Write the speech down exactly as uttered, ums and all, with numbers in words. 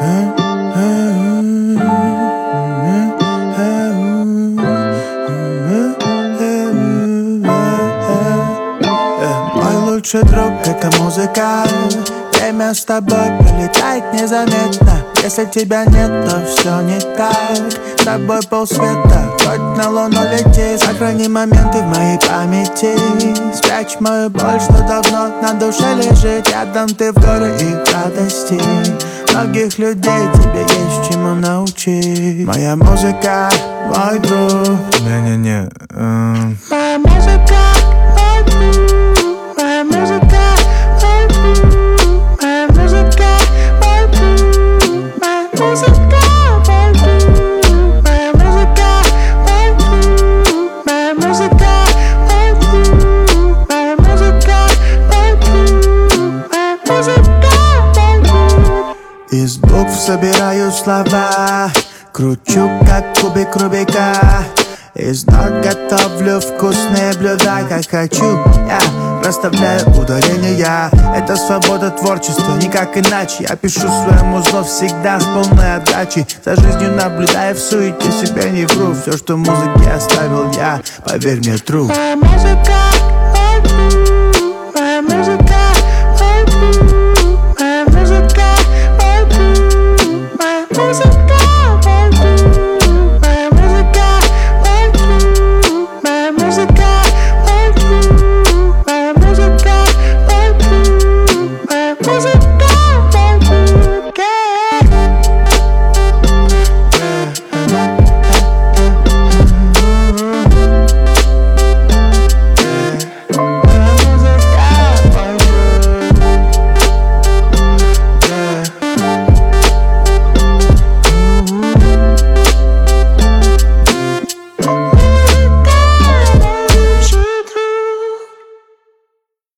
Мой лучший друг — это музыка. Время с тобой пролетает незаметно. Если тебя нет, то все не так. С тобой полсвета, хоть на луну лети. Сохрани моменты в моей памяти. Спрячь мою боль, что давно на душе лежит. Рядом ты в горе и в радости. Многих людей тебе есть чему научить. Моя музыка, мой друг. Не-не-не эм... Моя музыка, мой друг. Моя музыка, мой друг. Моя музыка, мой друг. Моя музыка, мой друг. Моя музыка, мой друг. Моя музыка, мой друг. Моя музыка, мой друг. Моя музыка, мой друг. Из букв собираю слова, кручу как кубик Рубика. Из ног готовлю вкусные блюда, как хочу. Я расставляю ударения. Это свобода творчества, никак иначе. Я пишу своему зло всегда с полной отдачей. За жизнью наблюдая в суете, себя не вру. Все, что в музыке оставил я, поверь мне, true. Моя музыка,